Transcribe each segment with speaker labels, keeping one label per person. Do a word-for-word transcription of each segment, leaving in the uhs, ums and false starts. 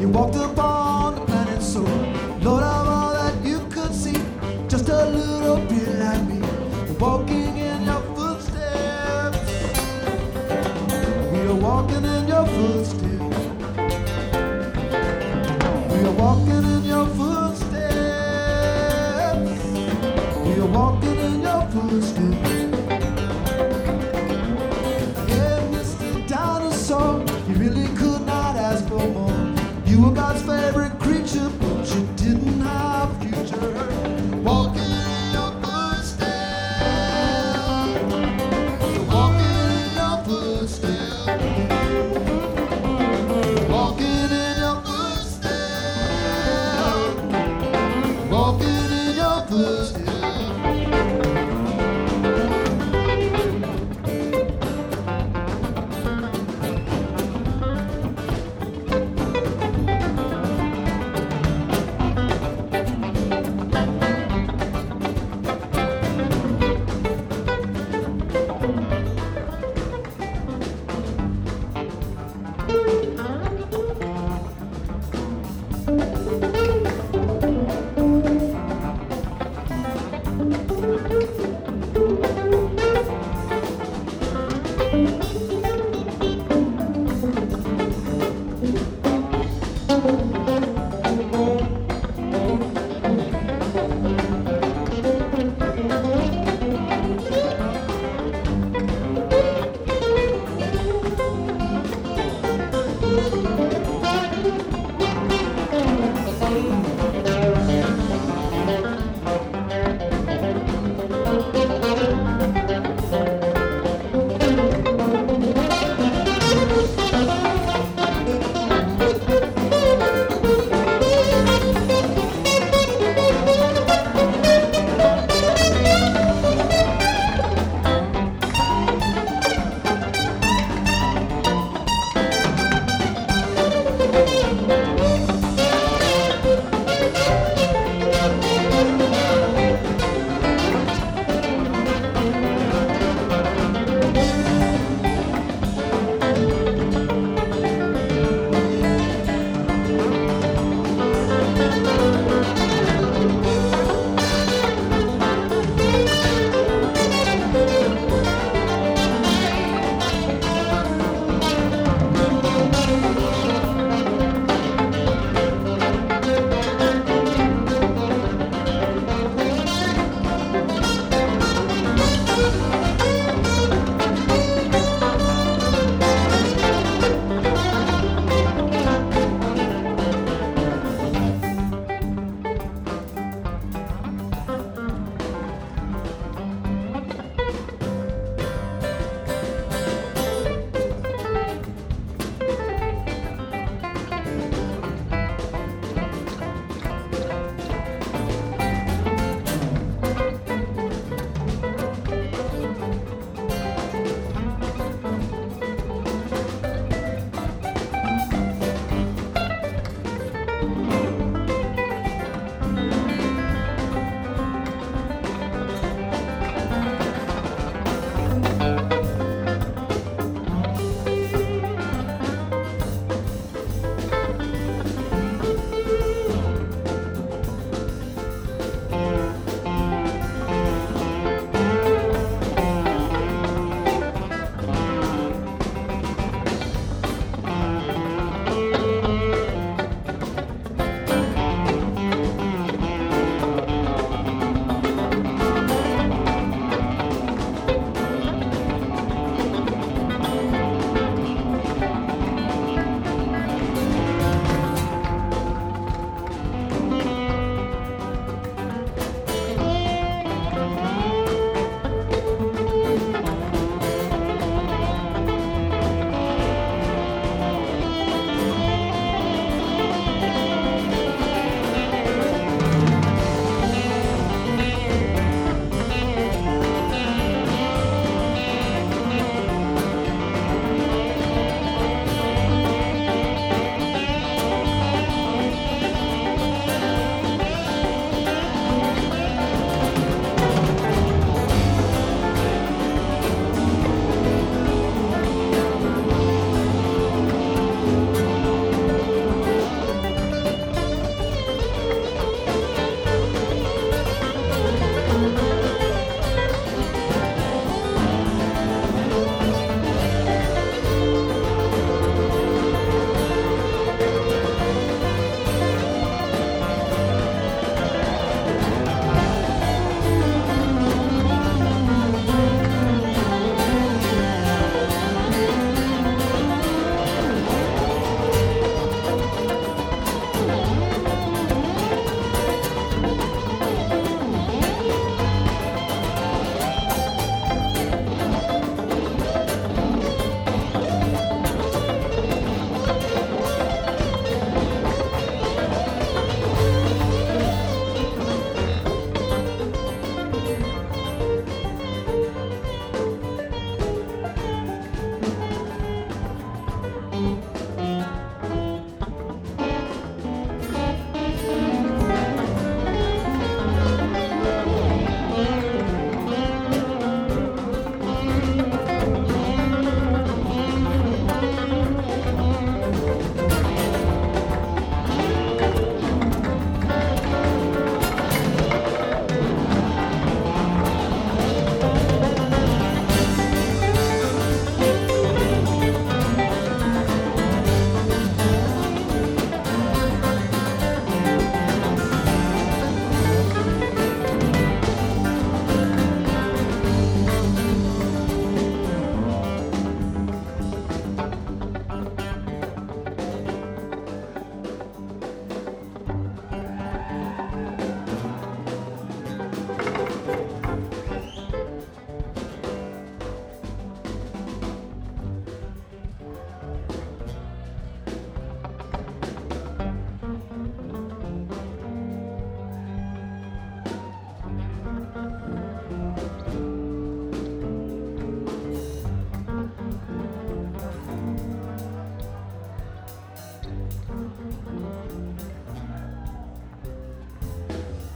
Speaker 1: You walked upon the planet soul. Lord of all that you could see, just a little bit like me, walking in your footsteps. We are walking in your footsteps. We are walking in your footsteps. We are walking in your footsteps. Yeah, Mister Dinosaur, you really could not ask for more. You were God's favorite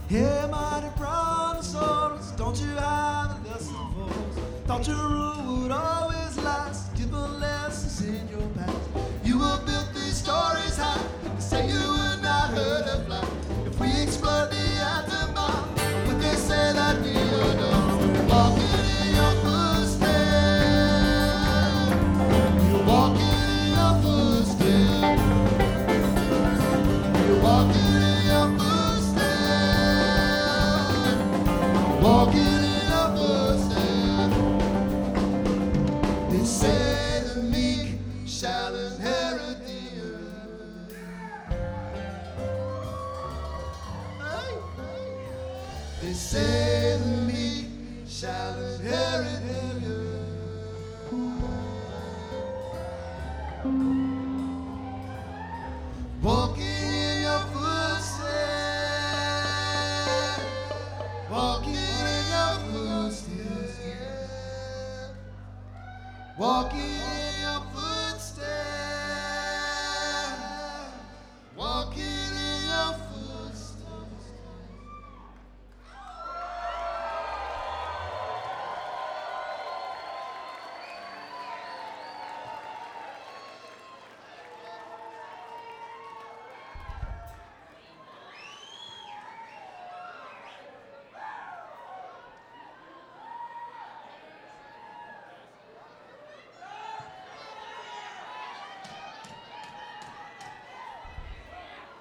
Speaker 1: Hey, mighty brontosaurus, don't you have a lesson for us? Thought your rule would always last, given lessons in your past. You will build these stories high, they say you would not hurt a fly. If we explode the atom bomb, would they say that we adore? Walking in your footsteps, you're walking in your footsteps, you're walking in your footsteps, walking in your footsteps. They say the meek shall inherit the earth. Hey. They say